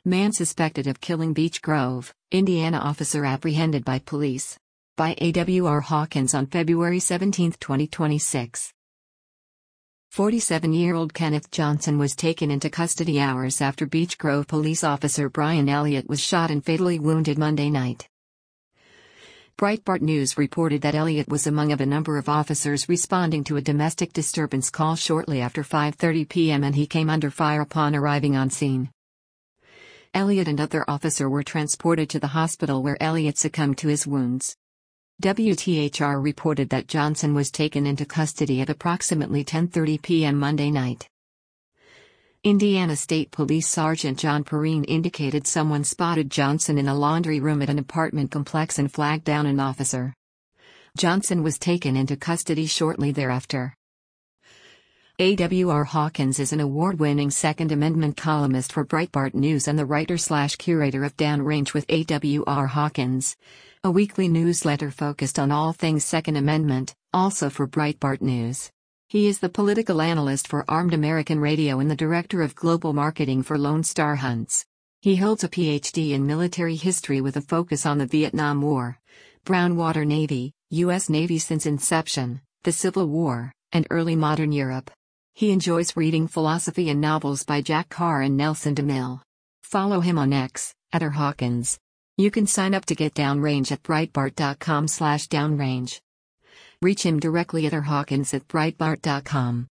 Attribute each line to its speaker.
Speaker 1: Man suspected of killing Beech Grove, Indiana officer apprehended by police. By A.W.R. Hawkins on February 17, 2026. 47-year-old Kenneth Johnson was taken into custody hours after Beech Grove police officer Brian Elliott was shot and fatally wounded Monday night. Breitbart News reported that Elliott was among a number of officers responding to a domestic disturbance call shortly after 5:30 p.m. and he came under fire upon arriving on scene. Elliott and other officer were transported to the hospital where Elliott succumbed to his wounds. WTHR reported that Johnson was taken into custody at approximately 10:30 p.m. Monday night. Indiana State Police Sergeant John Perrine indicated someone spotted Johnson in a laundry room at an apartment complex and flagged down an officer. Johnson was taken into custody shortly thereafter. A.W.R. Hawkins is an award-winning Second Amendment columnist for Breitbart News and the writer/curator of Downrange with A.W.R. Hawkins, a weekly newsletter focused on all things Second Amendment, also for Breitbart News. He is the political analyst for Armed American Radio and the director of global marketing for Lone Star Hunts. He holds a Ph.D. in military history with a focus on the Vietnam War, Brown Water Navy, U.S. Navy since inception, the Civil War, and early modern Europe. He enjoys reading philosophy and novels by Jack Carr and Nelson DeMille. Follow him on X, @Hawkins. You can sign up to get Downrange at Breitbart.com/downrange. Reach him directly at Hawkins@Breitbart.com.